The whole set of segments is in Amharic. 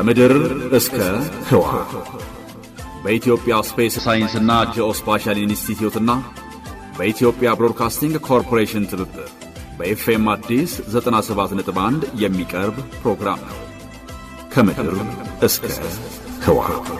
ከምድር እስከ ህዋ በኢትዮጵያ ስፔስ ሳይንስና ጂኦስፓሻል ኢንስቲትዩትና በኢትዮጵያ ብሮድካስቲንግ ኮርፖሬሽን ትብብር በኤፍኤም አዲስ 97.1 የሚቀርብ ፕሮግራም ነው። ከምድር እስከ ህዋ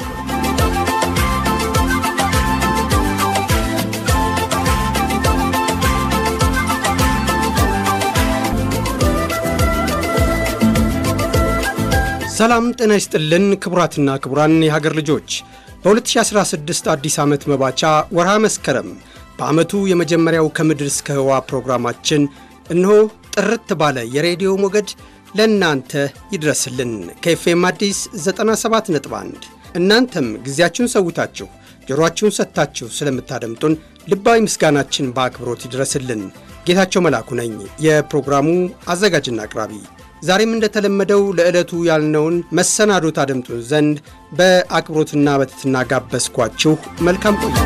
ሰላም ጤና ይስጥልን ክቡራትና ክቡራን የሀገር ልጆች በ2016 አዲስ ዓመት መባቻ ወርሃ መስከረም በአመቱ የመጀመሪያው ከምድር እስከ ህዋ ፕሮግራማችን እነሆ ጥርት ባለ የሬዲዮ ሞገድ ለእናንተ ይድረስልን ከኤፍኤም አዲስ 97.1 እናንተም ጊዜያችሁን ሰውታችሁ ጆሮአችሁን ሰጥታችሁ ስለምታደምጡን ልባዊ ምስጋናችን በአክብሮት ይድረስልን። ጌታቸው መላኩ ነኝ የፕሮግራሙ አዘጋጅና አቅራቢ። ዛሬም እንደተለመደው ለዕለቱ ያልነውን መሰናዶ ታደምጡን ዘንድ በአክብሮትና በትህትና ጋበዝኳችሁ። መልካም ቆይታ።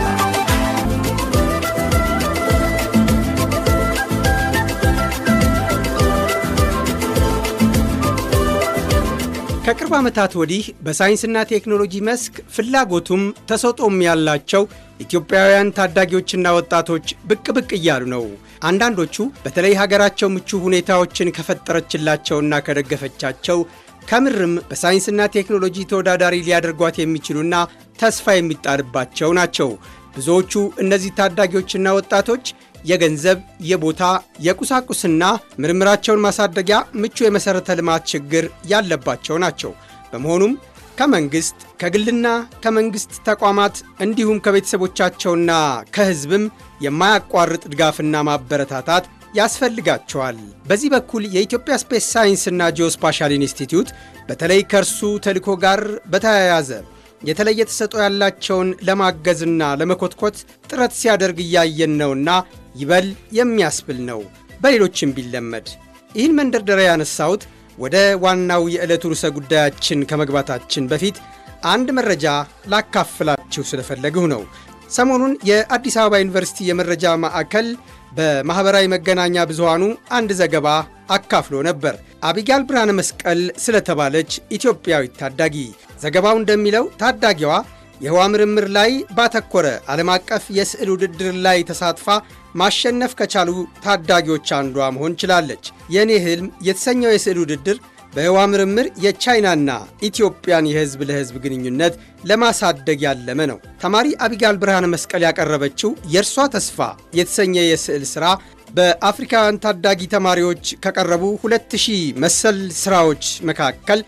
ከቅርብ ዓመታት ወዲህ በሳይንስና ቴክኖሎጂ መስክ ፍላጎቱም ተሰጥኦም ያላቸው ኢትዮጵያውያን ታዳጊዎችና ወጣቶች ብቅ እያሉ ነው። አንዳንዶቹ በተለይ ሀገራቸው ምቹ ሁኔታዎችን ከፈጠረችላቸውና ከደገፈቻቸው ከምርም በሳይንስና ቴክኖሎጂ ተወዳዳሪ ሊያደርጓት የሚችሉና ተስፋ የሚጣልባቸው ናቸው። ብዙዎቹ እነዚህ ታዳጊዎችና ወጣቶች የገንዘብ፣ የቦታ፣ የቁሳቁስና ምርምራቸውን ማሳደጊያ ምቹ የመሰረተ ልማት ችግር ያለባቸው ናቸው። በመሆኑም ከመንግስት ከግልና ከመንግስት ተቋማት እንዲሁም ከቤተሰቦቻቸውና ከህዝብም የማያቋርጥ ድጋፍና ማበረታታት ያስፈልጋቸዋል። በዚህ በኩል የኢትዮጵያ ስፔስ ሳይንስና ጂኦስፓሻል ኢንስቲትዩት በተለይ ከእርሱ ተልዕኮ ጋር በተያያዘ የተለየ ተሰጥኦ ያላቸውን ለማገዝና ለመኮትኮት ጥረት ሲያደርግ እያየን ነውና ይበል የሚያስብል ነው። በሌሎችም ቢለመድ ይህን መንደርደሪያ ያነሳሁት ወደ ዋናው የዕለቱ ርዕሰ ጉዳያችን ከመግባታችን በፊት አንድ መረጃ ላካፍላችሁ ስለፈለግሁ ነው። ሰሞኑን የአዲስ አበባ ዩኒቨርሲቲ የመረጃ ማዕከል በማህበራዊ መገናኛ ብዙሃኑ አንድ ዘገባ አካፍሎ ነበር። አቢጋል ብርሃነ መስቀል ስለተባለች ኢትዮጵያዊት ታዳጊ ዘገባው እንደሚለው ታዳጊዋ የህዋ ምርምር ላይ ባተኮረ ዓለም አቀፍ የስዕል ውድድር ላይ ተሳትፋ ማሸነፍ ከቻሉ ታዳጊዎች አንዷ መሆን ችላለች። የኔ ህልም የተሰኘው የስዕል ውድድር በህዋ ምርምር የቻይናና ኢትዮጵያን የህዝብ ለህዝብ ግንኙነት ለማሳደግ ያለመ ነው። ተማሪ አቢጋል ብርሃነ መስቀል ያቀረበችው የእርሷ ተስፋ የተሰኘ የስዕል ሥራ በአፍሪካውያን ታዳጊ ተማሪዎች ከቀረቡ 2000 መሰል ሥራዎች መካከል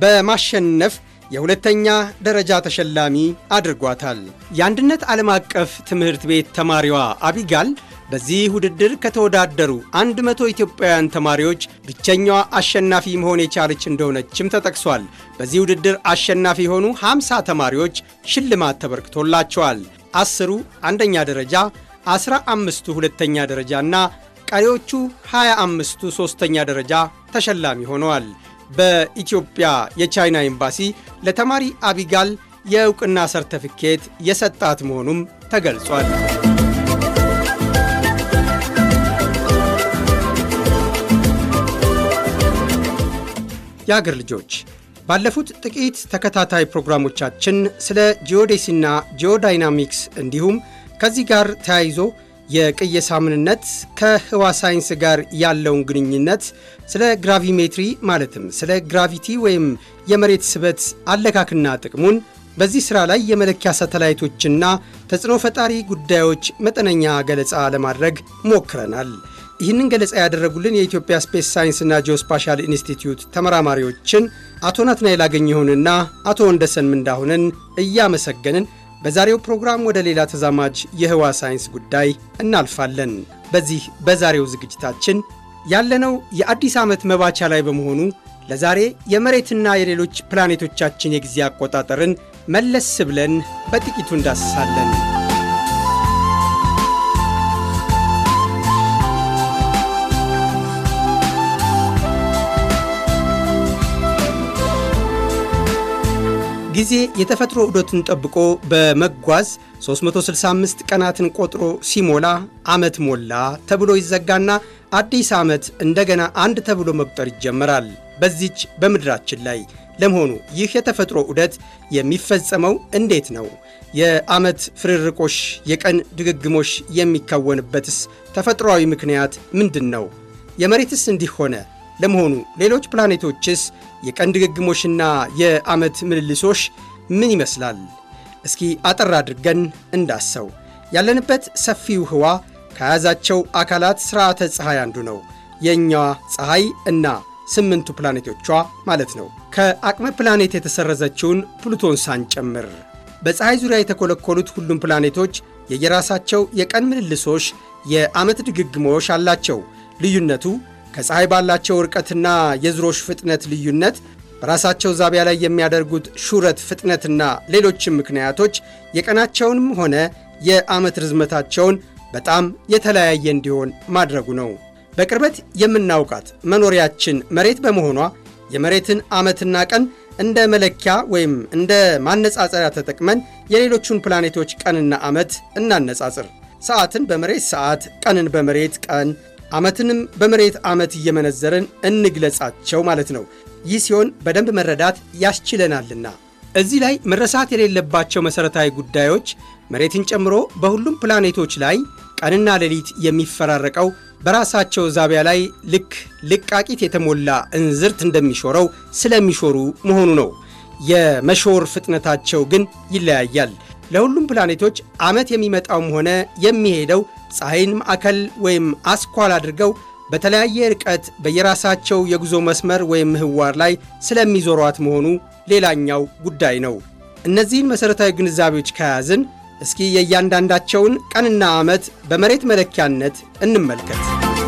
በማሸነፍ የሁለተኛ ደረጃ ተሸላሚ አድርጓታል። የአንድነት ዓለም አቀፍ ትምህርት ቤት ተማሪዋ አቢጋል በዚህ ውድድር ከተወዳደሩ 100 ኢትዮጵያውያን ተማሪዎች ብቸኛዋ አሸናፊ መሆን የቻለች እንደሆነችም ተጠቅሷል። በዚህ ውድድር አሸናፊ የሆኑ 50 ተማሪዎች ሽልማት ተበርክቶላቸዋል። 10ሩ አንደኛ ደረጃ፣ 15ቱ ሁለተኛ ደረጃና ቀሪዎቹ 25ቱ ሶስተኛ ደረጃ ተሸላሚ ሆነዋል። በኢትዮጵያ የቻይና ኤምባሲ ለተማሪ አቢጋል የእውቅና ሰርተፊኬት የሰጣት መሆኑም ተገልጿል። የአገር ልጆች ባለፉት ጥቂት ተከታታይ ፕሮግራሞቻችን ስለ ጂኦዴሲና ጂኦዳይናሚክስ እንዲሁም ከዚህ ጋር ተያይዞ የቅየሳ ምንነት ከህዋ ሳይንስ ጋር ያለውን ግንኙነት፣ ስለ ግራቪሜትሪ ማለትም ስለ ግራቪቲ ወይም የመሬት ስበት አለካክና ጥቅሙን፣ በዚህ ሥራ ላይ የመለኪያ ሳተላይቶችና ተጽዕኖ ፈጣሪ ጉዳዮች መጠነኛ ገለጻ ለማድረግ ሞክረናል። ይህንን ገለጻ ያደረጉልን የኢትዮጵያ ስፔስ ሳይንስና ጂኦስፓሻል ኢንስቲትዩት ተመራማሪዎችን አቶ ናትናኤል አገኘሁንና አቶ ወንደሰን ምንዳሁንን እያመሰገንን በዛሬው ፕሮግራም ወደ ሌላ ተዛማጅ የህዋ ሳይንስ ጉዳይ እናልፋለን። በዚህ በዛሬው ዝግጅታችን ያለነው የአዲስ ዓመት መባቻ ላይ በመሆኑ ለዛሬ የመሬትና የሌሎች ፕላኔቶቻችን የጊዜ አቆጣጠርን መለስ ብለን በጥቂቱ እንዳስሳለን። ጊዜ የተፈጥሮ ዑደቱን ጠብቆ በመጓዝ 365 ቀናትን ቆጥሮ ሲሞላ ዓመት ሞላ ተብሎ ይዘጋና አዲስ ዓመት እንደገና አንድ ተብሎ መቁጠር ይጀመራል። በዚች በምድራችን ላይ ለመሆኑ ይህ የተፈጥሮ ዑደት የሚፈጸመው እንዴት ነው? የዓመት ፍርርቆሽ የቀን ድግግሞሽ የሚከወንበትስ ተፈጥሯዊ ምክንያት ምንድነው? የመሬትስ እንዲህ ሆነ? ለመሆኑ ሌሎች ፕላኔቶችስ የቀን ድግግሞሽና የዓመት ምልልሶሽ ምን ይመስላል? እስኪ አጠር አድርገን እንዳሰው። ያለንበት ሰፊው ህዋ ከያዛቸው አካላት ሥርዓተ ፀሐይ አንዱ ነው። የኛዋ ፀሐይ እና 8ቱ ፕላኔቶቿ ማለት ነው። ከአቅመ ፕላኔት የተሰረዘችውን ፕሉቶን ሳንጨምር በፀሐይ ዙሪያ የተኮለኮሉት ሁሉም ፕላኔቶች የየራሳቸው የቀን ምልልሶሽ፣ የዓመት ድግግሞሽ አላቸው። ልዩነቱ ከፀሐይ ባላቸው ርቀትና የዙሮሽ ፍጥነት ልዩነት፣ በራሳቸው ዛቢያ ላይ የሚያደርጉት ሹረት ፍጥነትና ሌሎችም ምክንያቶች የቀናቸውንም ሆነ የዓመት ርዝመታቸውን በጣም የተለያየ እንዲሆን ማድረጉ ነው። በቅርበት የምናውቃት መኖሪያችን መሬት በመሆኗ የመሬትን ዓመትና ቀን እንደ መለኪያ ወይም እንደ ማነጻጸሪያ ተጠቅመን የሌሎቹን ፕላኔቶች ቀንና ዓመት እናነጻጽር። ሰዓትን በመሬት ሰዓት፣ ቀንን በመሬት ቀን፣ ዓመትንም በመሬት ዓመት እየመነዘርን እንግለጻቸው ማለት ነው። ይህ ሲሆን በደንብ መረዳት ያስችለናልና። እዚህ ላይ መረሳት የሌለባቸው መሠረታዊ ጉዳዮች መሬትን ጨምሮ በሁሉም ፕላኔቶች ላይ ቀንና ሌሊት የሚፈራረቀው በራሳቸው ዛቢያ ላይ ልክ ልቃቂት የተሞላ እንዝርት እንደሚሾረው ስለሚሾሩ መሆኑ ነው። የመሾር ፍጥነታቸው ግን ይለያያል። ለሁሉም ፕላኔቶች ዓመት የሚመጣውም ሆነ የሚሄደው ፀሐይን ማዕከል ወይም አስኳል አድርገው በተለያየ ርቀት በየራሳቸው የጉዞ መስመር ወይም ምህዋር ላይ ስለሚዞሯት መሆኑ ሌላኛው ጉዳይ ነው። እነዚህን መሠረታዊ ግንዛቤዎች ከያዝን እስኪ የእያንዳንዳቸውን ቀንና ዓመት በመሬት መለኪያነት እንመልከት።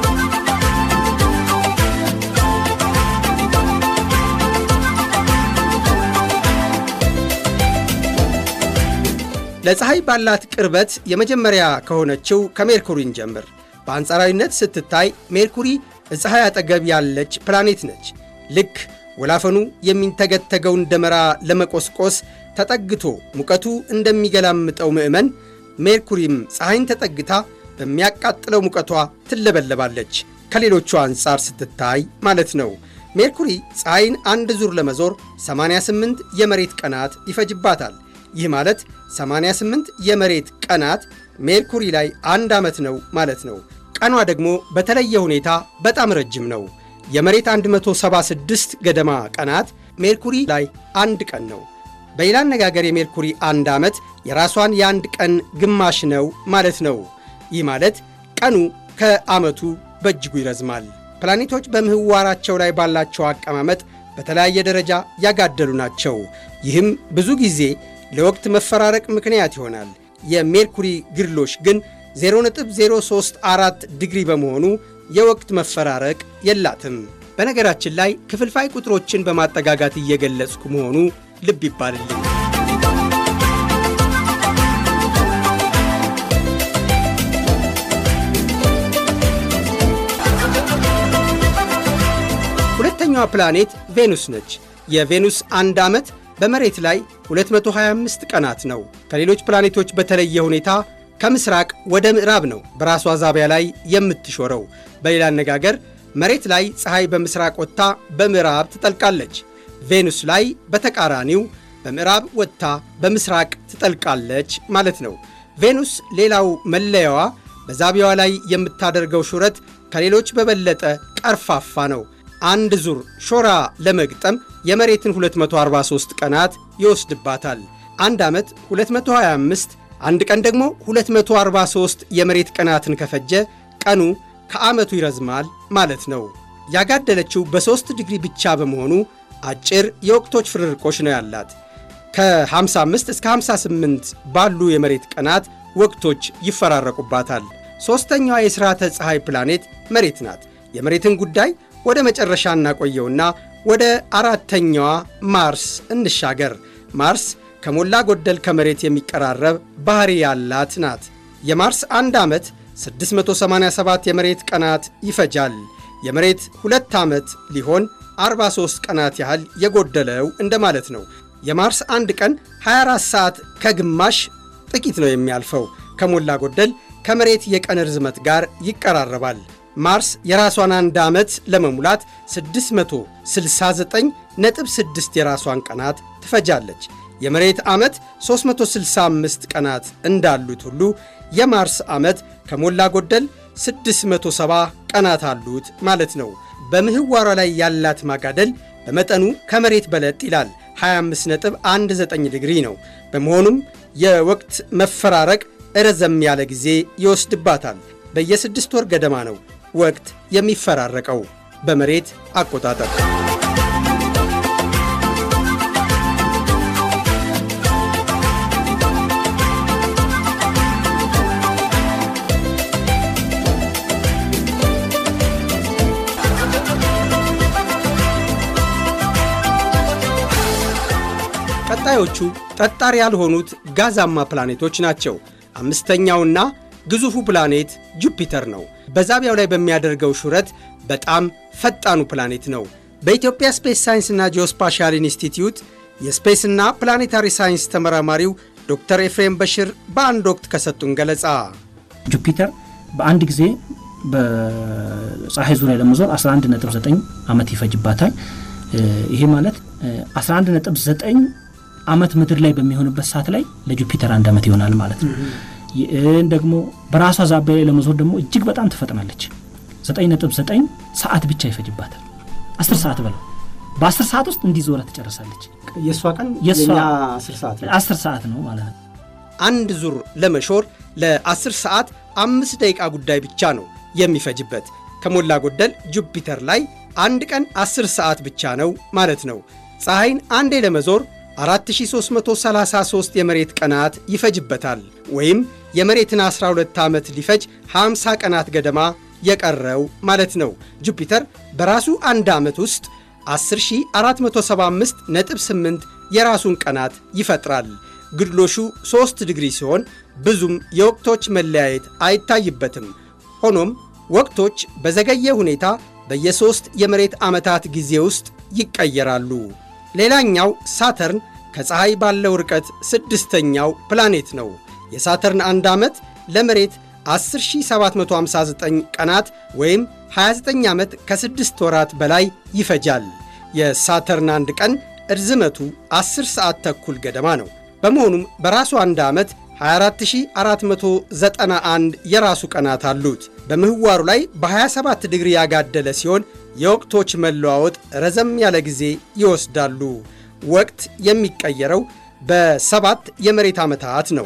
ለፀሐይ ባላት ቅርበት የመጀመሪያ ከሆነችው ከሜርኩሪን ጀምር። በአንጻራዊነት ስትታይ ሜርኩሪ ፀሐይ አጠገብ ያለች ፕላኔት ነች። ልክ ወላፈኑ የሚንተገተገውን ደመራ ለመቆስቆስ ተጠግቶ ሙቀቱ እንደሚገላምጠው ምዕመን ሜርኩሪም ፀሐይን ተጠግታ በሚያቃጥለው ሙቀቷ ትለበለባለች። ከሌሎቹ አንጻር ስትታይ ማለት ነው። ሜርኩሪ ፀሐይን አንድ ዙር ለመዞር 88 የመሬት ቀናት ይፈጅባታል። ይህ ማለት 88 የመሬት ቀናት ሜርኩሪ ላይ አንድ ዓመት ነው ማለት ነው። ቀኗ ደግሞ በተለየ ሁኔታ በጣም ረጅም ነው። የመሬት 176 ገደማ ቀናት ሜርኩሪ ላይ አንድ ቀን ነው። በሌላ አነጋገር የሜርኩሪ አንድ ዓመት የራሷን የአንድ ቀን ግማሽ ነው ማለት ነው። ይህ ማለት ቀኑ ከዓመቱ በእጅጉ ይረዝማል። ፕላኔቶች በምህዋራቸው ላይ ባላቸው አቀማመጥ በተለያየ ደረጃ ያጋደሉ ናቸው። ይህም ብዙ ጊዜ ለወቅት መፈራረቅ ምክንያት ይሆናል። የሜርኩሪ ግርሎሽ ግን 0.034 ዲግሪ በመሆኑ የወቅት መፈራረቅ የላትም። በነገራችን ላይ ክፍልፋይ ቁጥሮችን በማጠጋጋት እየገለጽኩ መሆኑ ልብ ይባልልኝ። ሁለተኛዋ ፕላኔት ቬኑስ ነች። የቬኑስ አንድ ዓመት በመሬት ላይ 225 ቀናት ነው። ከሌሎች ፕላኔቶች በተለየ ሁኔታ ከምስራቅ ወደ ምዕራብ ነው በራሷ ዛቢያ ላይ የምትሾረው። በሌላ አነጋገር መሬት ላይ ፀሐይ በምስራቅ ወጥታ በምዕራብ ትጠልቃለች። ቬኑስ ላይ በተቃራኒው በምዕራብ ወጥታ በምስራቅ ትጠልቃለች ማለት ነው። ቬኑስ ሌላው መለያዋ በዛቢያዋ ላይ የምታደርገው ሹረት ከሌሎች በበለጠ ቀርፋፋ ነው። አንድ ዙር ሾራ ለመግጠም የመሬትን 243 ቀናት ይወስድባታል። አንድ ዓመት 225፣ አንድ ቀን ደግሞ 243 የመሬት ቀናትን ከፈጀ ቀኑ ከዓመቱ ይረዝማል ማለት ነው። ያጋደለችው በ3 ዲግሪ ብቻ በመሆኑ አጭር የወቅቶች ፍርርቆሽ ነው ያላት። ከ55 እስከ 58 ባሉ የመሬት ቀናት ወቅቶች ይፈራረቁባታል። ሦስተኛዋ የሥርዓተ ፀሐይ ፕላኔት መሬት ናት። የመሬትን ጉዳይ ወደ መጨረሻ እናቆየውና ወደ አራተኛዋ ማርስ እንሻገር። ማርስ ከሞላ ጎደል ከመሬት የሚቀራረብ ባህሪ ያላት ናት። የማርስ አንድ ዓመት 687 የመሬት ቀናት ይፈጃል። የመሬት 2 ዓመት ሊሆን 43 ቀናት ያህል የጎደለው እንደማለት ነው። የማርስ አንድ ቀን 24 ሰዓት ከግማሽ ጥቂት ነው የሚያልፈው። ከሞላ ጎደል ከመሬት የቀን ርዝመት ጋር ይቀራረባል። ማርስ የራሷን አንድ ዓመት ለመሙላት 669.6 የራሷን ቀናት ትፈጃለች። የመሬት ዓመት 365 ቀናት እንዳሉት ሁሉ የማርስ ዓመት ከሞላ ጎደል 670 ቀናት አሉት ማለት ነው። በምህዋሯ ላይ ያላት ማጋደል በመጠኑ ከመሬት በለጥ ይላል 25.19 ዲግሪ ነው። በመሆኑም የወቅት መፈራረቅ ረዘም ያለ ጊዜ ይወስድባታል። በየ6 ወር ገደማ ነው ወቅት የሚፈራረቀው በመሬት አቆጣጠር። ቀጣዮቹ ጠጣር ያልሆኑት ጋዛማ ፕላኔቶች ናቸው። አምስተኛውና ግዙፉ ፕላኔት ጁፒተር ነው። በዛቢያው ላይ በሚያደርገው ሹረት በጣም ፈጣኑ ፕላኔት ነው። በኢትዮጵያ ስፔስ ሳይንስና ጂኦስፓሻል ኢንስቲትዩት የስፔስና ፕላኔታሪ ሳይንስ ተመራማሪው ዶክተር ኤፍሬም በሽር በአንድ ወቅት ከሰጡን ገለጻ ጁፒተር በአንድ ጊዜ በፀሐይ ዙሪያ ለመዞር 11.9 ዓመት ይፈጅባታል። ይሄ ማለት 11.9 ዓመት ምድር ላይ በሚሆንበት ሰዓት ላይ ለጁፒተር 1 ዓመት ይሆናል ማለት ነው። ይህን ደግሞ በራሷ ዛቢያ ላይ ለመዞር ደግሞ እጅግ በጣም ትፈጥናለች። 9.9 ሰዓት ብቻ ይፈጅባታል። 10 ሰዓት በለው በ10 ሰዓት ውስጥ እንዲዞራ ትጨርሳለች። የሷ ቀን የኛ 10 ሰዓት ነው ማለት ነው። አንድ ዙር ለመሾር ለ10 ሰዓት 5 ደቂቃ ጉዳይ ብቻ ነው የሚፈጅበት። ከሞላ ጎደል ጁፒተር ላይ አንድ ቀን 10 ሰዓት ብቻ ነው ማለት ነው። ፀሐይን አንዴ ለመዞር 4333 የመሬት ቀናት ይፈጅበታል። ወይም የመሬትን 12 ዓመት ሊፈጅ 50 ቀናት ገደማ የቀረው ማለት ነው። ጁፒተር በራሱ አንድ ዓመት ውስጥ 10475.8 የራሱን ቀናት ይፈጥራል። ግድሎሹ 3 ዲግሪ ሲሆን ብዙም የወቅቶች መለያየት አይታይበትም። ሆኖም ወቅቶች በዘገየ ሁኔታ በየ3 የመሬት ዓመታት ጊዜ ውስጥ ይቀየራሉ። ሌላኛው ሳተርን ከፀሐይ ባለው ርቀት 6ኛው ፕላኔት ነው። የሳተርን አንድ ዓመት ለመሬት 10759 ቀናት ወይም 29 ዓመት ከ6 ወራት በላይ ይፈጃል። የሳተርን አንድ ቀን እርዝመቱ 10 ሰዓት ተኩል ገደማ ነው። በመሆኑም በራሱ አንድ ዓመት 24491 የራሱ ቀናት አሉት። በምህዋሩ ላይ በ27 ዲግሪ ያጋደለ ሲሆን የወቅቶች መለዋወጥ ረዘም ያለ ጊዜ ይወስዳሉ። ወቅት የሚቀየረው በ7 የመሬት ዓመታት ነው።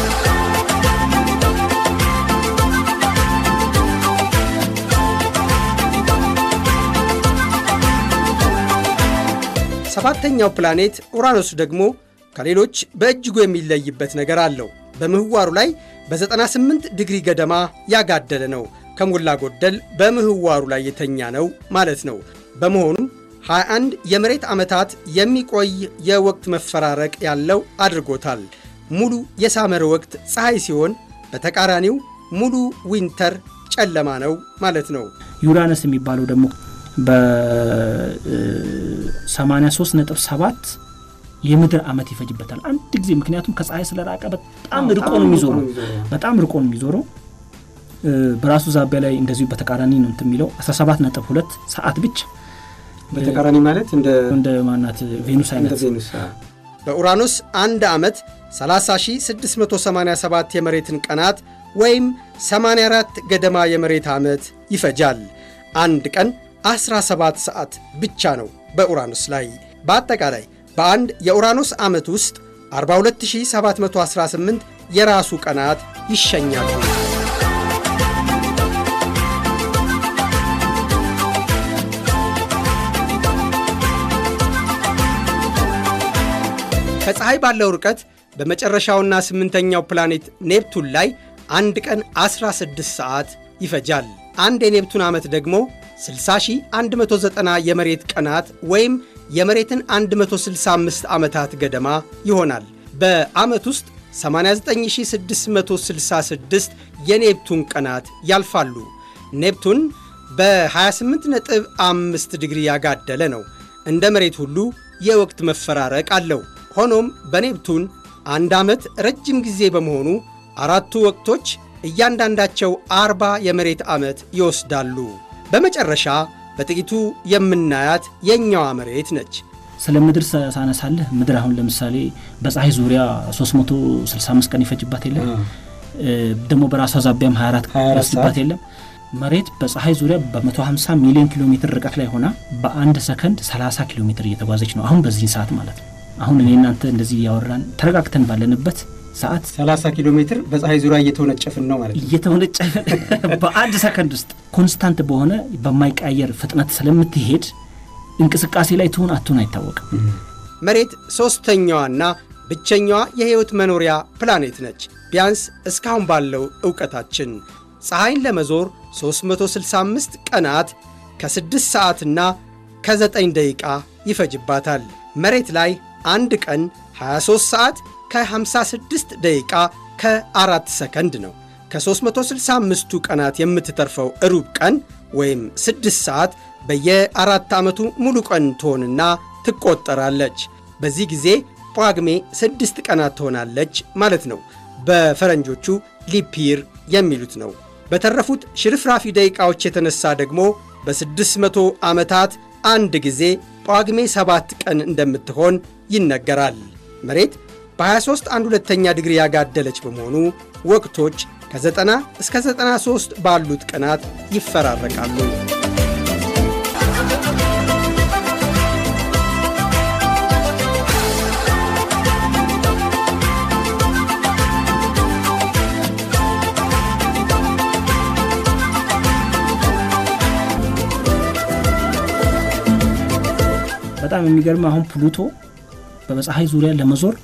ሰባተኛው ፕላኔት ኡራኖስ ደግሞ ከሌሎች በእጅጉ የሚለይበት ነገር አለው። በምህዋሩ ላይ በ98 ዲግሪ ገደማ ያጋደለ ነው። ከሞላ ጎደል በምህዋሩ ላይ የተኛ ነው ማለት ነው። በመሆኑም 21 የመሬት ዓመታት የሚቆይ የወቅት መፈራረቅ ያለው አድርጎታል። ሙሉ የሳመር ወቅት ፀሐይ ሲሆን፣ በተቃራኒው ሙሉ ዊንተር ጨለማ ነው ማለት ነው። ዩራነስ የሚባለው ደግሞ በ83.7 የምድር ዓመት ይፈጅበታል አንድ ጊዜ። ምክንያቱም ከፀሐይ ስለራቀ በጣም ርቆ ነው የሚዞረው። በራሱ ዛቢያ ላይ እንደዚሁ በተቃራኒ ነው የሚለው 17.2 ሰዓት ብቻ። በተቃራኒ ማለት እንደ ማናት ቬኑስ አይነት። በኡራኖስ አንድ ዓመት 30687 የመሬትን ቀናት ወይም 84 ገደማ የመሬት ዓመት ይፈጃል። አንድ ቀን 17 ሰዓት ብቻ ነው በኡራኖስ ላይ። በአጠቃላይ በአንድ የኡራኖስ ዓመት ውስጥ 42718 የራሱ ቀናት ይሸኛሉ። ከፀሐይ ባለው ርቀት በመጨረሻውና 8ኛው ፕላኔት ኔፕቱን ላይ አንድ ቀን 16 ሰዓት ይፈጃል። አንድ የኔፕቱን ዓመት ደግሞ 60190 የመሬት ቀናት ወይም የመሬትን 165 ዓመታት ገደማ ይሆናል። በዓመት ውስጥ 89666 የኔፕቱን ቀናት ያልፋሉ። ኔፕቱን በ28.5 ዲግሪ ያጋደለ ነው። እንደ መሬት ሁሉ የወቅት መፈራረቅ አለው። ሆኖም በኔፕቱን አንድ ዓመት ረጅም ጊዜ በመሆኑ 4ቱ ወቅቶች እያንዳንዳቸው 40 የመሬት ዓመት ይወስዳሉ። በመጨረሻ በጥቂቱ የምናያት የኛዋ መሬት ነች። ስለ ምድር ሳነሳለህ ምድር አሁን ለምሳሌ በፀሐይ ዙሪያ 365 ቀን ይፈጅባት የለም ደግሞ በራሷ ዛቢያም 24 ይፈጅባት የለም። መሬት በፀሐይ ዙሪያ በ150 ሚሊዮን ኪሎ ሜትር ርቀት ላይ ሆና በአንድ ሰከንድ 30 ኪሎ ሜትር እየተጓዘች ነው አሁን በዚህ ሰዓት ማለት ነው። አሁን እኔ እናንተ እንደዚህ ያወራን ተረጋግተን ባለንበት ሰዓት 30 ኪሎ ሜትር በፀሐይ ዙሪያ እየተወነጨፍን ነው ማለት ነው። እየተወነጨፍን በአንድ ሰከንድ ውስጥ ኮንስታንት በሆነ በማይቀየር ፍጥነት ስለምትሄድ እንቅስቃሴ ላይ ትሆን አትሆን አይታወቅም። መሬት ሶስተኛዋና ብቸኛዋ የህይወት መኖሪያ ፕላኔት ነች። ቢያንስ እስካሁን ባለው ዕውቀታችን ፀሐይን ለመዞር 365 ቀናት ከ6 ሰዓትና ከ9 ደቂቃ ይፈጅባታል። መሬት ላይ አንድ ቀን 23 ሰዓት ከ56 ደቂቃ ከ4 ሰከንድ ነው። ከ365ቱ ቀናት የምትተርፈው ሩብ ቀን ወይም 6 ሰዓት በየ4 ዓመቱ ሙሉ ቀን ትሆንና ትቆጠራለች። በዚህ ጊዜ ጳጉሜ 6 ቀናት ትሆናለች ማለት ነው። በፈረንጆቹ ሊፒር የሚሉት ነው። በተረፉት ሽርፍራፊ ደቂቃዎች የተነሳ ደግሞ በ600 ዓመታት አንድ ጊዜ ጳጉሜ 7 ቀን እንደምትሆን ይነገራል። መሬት በ23.1 ዲግሪ ያጋደለች በመሆኑ ወቅቶች ከ90 እስከ 93 ባሉት ቀናት ይፈራረቃሉ። በጣም የሚገርም አሁን ፕሉቶ በፀሐይ ዙሪያ ለመዞር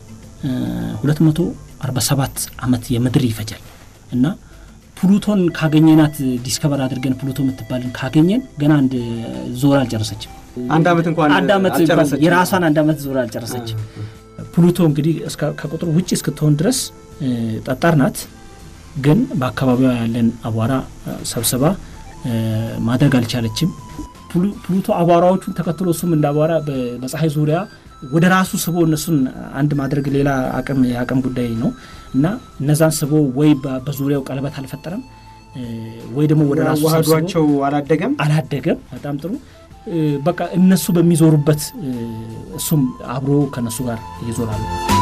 247 ዓመት የምድር ይፈጃል እና ፕሉቶን ካገኘናት ዲስከቨር አድርገን ፕሉቶ የምትባልን ካገኘን ገና አንድ ዞር አልጨረሰችም። አንድ ዓመት የራሷን አንድ ዓመት ዞር አልጨረሰችም። ፕሉቶ እንግዲህ ከቁጥር ውጪ እስክትሆን ድረስ ጠጣር ናት፣ ግን በአካባቢዋ ያለን አቧራ ሰብስባ ማደግ አልቻለችም። ፕሉቶ አቧራዎቹን ተከትሎ እሱም እንዳቧራ በፀሐይ ዙሪያ ወደ ራሱ ስቦ እነሱን አንድ ማድረግ ሌላ የአቅም ጉዳይ ነው እና እነዛን ስቦ ወይ በዙሪያው ቀለበት አልፈጠረም ወይ ደግሞ ወደ ራሱ ዋህዷቸው አላደገም። በጣም ጥሩ። በቃ እነሱ በሚዞሩበት እሱም አብሮ ከነሱ ጋር ይዞራሉ።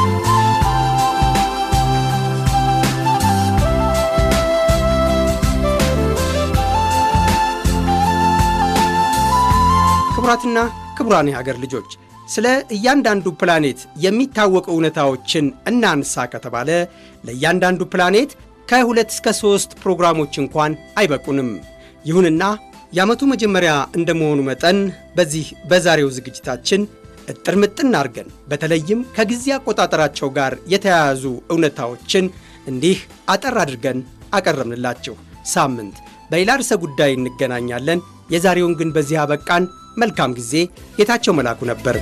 ክቡራትና ክቡራን የሀገር ልጆች ስለ እያንዳንዱ ፕላኔት የሚታወቁ እውነታዎችን እናንሳ ከተባለ ለእያንዳንዱ ፕላኔት ከ2 እስከ 3 ፕሮግራሞች እንኳን አይበቁንም። ይሁንና የዓመቱ መጀመሪያ እንደመሆኑ መጠን በዚህ በዛሬው ዝግጅታችን እጥርምጥን አድርገን በተለይም ከጊዜ አቆጣጠራቸው ጋር የተያያዙ እውነታዎችን እንዲህ አጠር አድርገን አቀረብንላችሁ። ሳምንት በሌላ ርዕሰ ጉዳይ እንገናኛለን። የዛሬውን ግን በዚህ አበቃን። መልካም ጊዜ። ጌታቸው መላኩ ነበር።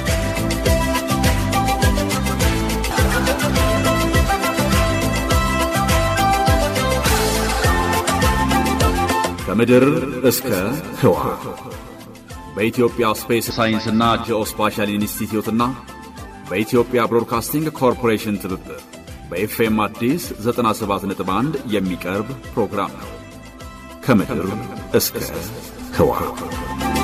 ከምድር እስከ ህዋ በኢትዮጵያ ስፔስ ሳይንስና ጂኦስፓሻል ኢንስቲትዩትና በኢትዮጵያ ብሮድካስቲንግ ኮርፖሬሽን ትብብር በኤፍኤም አዲስ 97.1 የሚቀርብ ፕሮግራም ነው። ከምድር እስከ ህዋ